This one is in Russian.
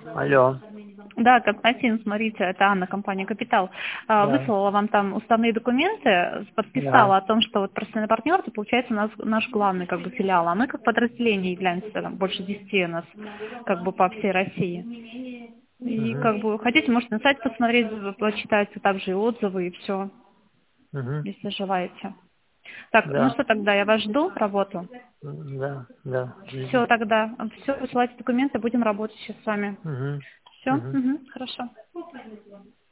Алло. Да, Константин, смотрите, это Анна, компания «Капитал». Да. Выслала вам там уставные документы, подписала Да. о том, что вот профессиональный партнер, это получается наш главный как бы филиал, а мы как подразделение являемся, там, больше 10 у нас как бы по всей России. И Угу. как бы хотите, можете на сайт посмотреть, почитать также и отзывы, и все, Угу. если желаете. Так, ну Да. что тогда, я вас жду, работу. Да. Да. Все тогда, все, высылайте документы, будем работать сейчас с вами. Угу. Все, Угу. хорошо.